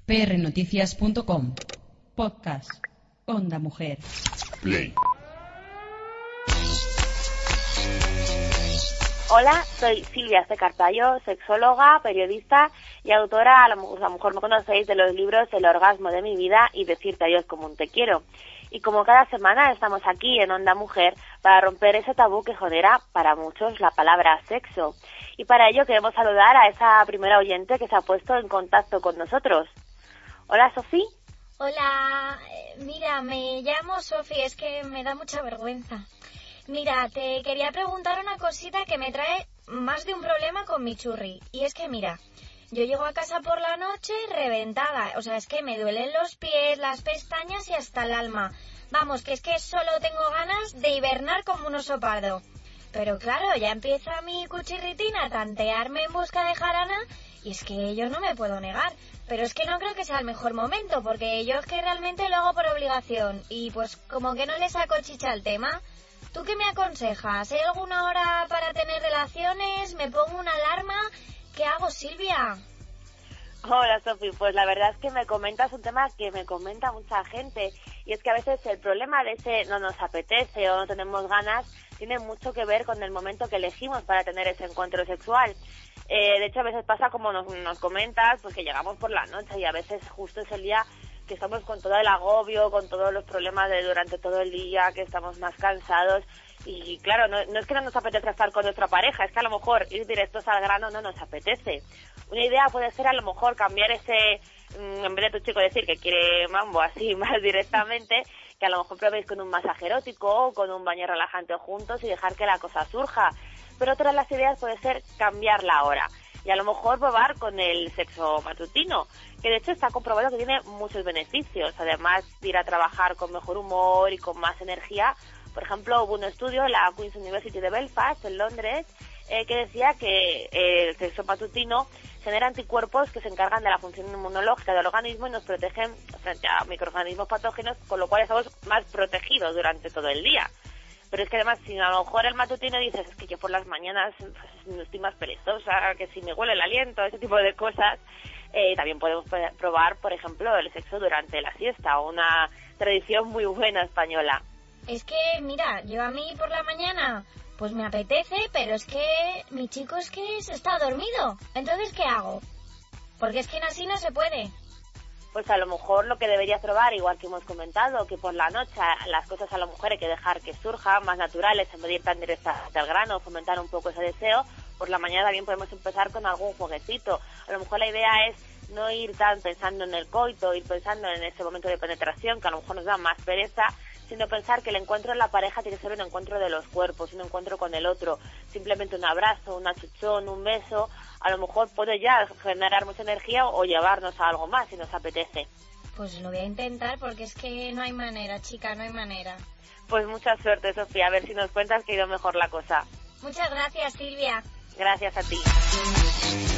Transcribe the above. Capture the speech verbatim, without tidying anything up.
p r noticias punto com. Podcast. Onda Mujer. Play. Hola, soy Silvia C. Carballo, sexóloga, periodista y autora, a lo mejor me conocéis, de los libros El orgasmo de mi vida y Decirte adiós como un te quiero. Y como cada semana estamos aquí en Onda Mujer para romper ese tabú que genera para muchos la palabra sexo. Y para ello queremos saludar a esa primera oyente que se ha puesto en contacto con nosotros. Hola, Sofía. Hola, mira, me llamo Sofía, es que me da mucha vergüenza. Mira, te quería preguntar una cosita que me trae más de un problema con mi churri. Y es que, mira, yo llego a casa por la noche reventada. O sea, es que me duelen los pies, las pestañas y hasta el alma. Vamos, que es que solo tengo ganas de hibernar como un oso pardo. Pero claro, ya empieza mi cuchirritina a tantearme en busca de jarana. Y es que yo no me puedo negar. Pero es que no creo que sea el mejor momento, porque yo es que realmente lo hago por obligación. Y pues como que no le saco chicha al tema. ¿Tú qué me aconsejas? ¿Hay alguna hora para tener relaciones? ¿Me pongo una alarma? ¿Qué hago, Silvia? Hola, Sofi. Pues la verdad es que me comentas un tema que me comenta mucha gente. Y es que a veces el problema de ese no nos apetece o no tenemos ganas tiene mucho que ver con el momento que elegimos para tener ese encuentro sexual. Eh, de hecho, a veces pasa como nos, nos comentas, pues que llegamos por la noche y a veces justo es el día que estamos con todo el agobio, con todos los problemas de durante todo el día, que estamos más cansados y claro, no, no es que no nos apetezca estar con nuestra pareja, es que a lo mejor ir directos al grano no nos apetece. Una idea puede ser a lo mejor cambiar ese, en vez de tu chico decir que quiere mambo así más directamente, que a lo mejor probéis con un masaje erótico o con un baño relajante juntos y dejar que la cosa surja. Pero otra de las ideas puede ser cambiar la hora y a lo mejor probar con el sexo matutino, que de hecho está comprobado que tiene muchos beneficios, además de ir a trabajar con mejor humor y con más energía. Por ejemplo, hubo un estudio en la Queen's University de Belfast, en Londres, eh, que decía que eh, el sexo matutino genera anticuerpos que se encargan de la función inmunológica del organismo y nos protegen frente a microorganismos patógenos, con lo cual estamos más protegidos durante todo el día. Pero es que además, si a lo mejor el matutino dices, es que yo por las mañanas pues, estoy más perezosa, que si me huele el aliento, ese tipo de cosas, eh, también podemos probar, por ejemplo, el sexo durante la siesta, una tradición muy buena española. Es que, mira, yo a mí por la mañana, pues me apetece, pero es que mi chico es que se está dormido. Entonces, ¿qué hago? Porque es que así no se puede. Pues a lo mejor lo que deberías probar, igual que hemos comentado, que por la noche las cosas a la mujer hay que dejar que surjan, más naturales, en vez de ir tan directamente al grano, fomentar un poco ese deseo. Por la mañana también podemos empezar con algún jueguecito. A lo mejor la idea es no ir tan pensando en el coito, ir pensando en ese momento de penetración, que a lo mejor nos da más pereza, sino pensar que el encuentro en la pareja tiene que ser un encuentro de los cuerpos, un encuentro con el otro, simplemente un abrazo, un achuchón, un beso, a lo mejor puede ya generar mucha energía o llevarnos a algo más si nos apetece. Pues lo voy a intentar porque es que no hay manera, chica, no hay manera. Pues mucha suerte, Sofía, a ver si nos cuentas que ha ido mejor la cosa. Muchas gracias, Silvia. Gracias a ti.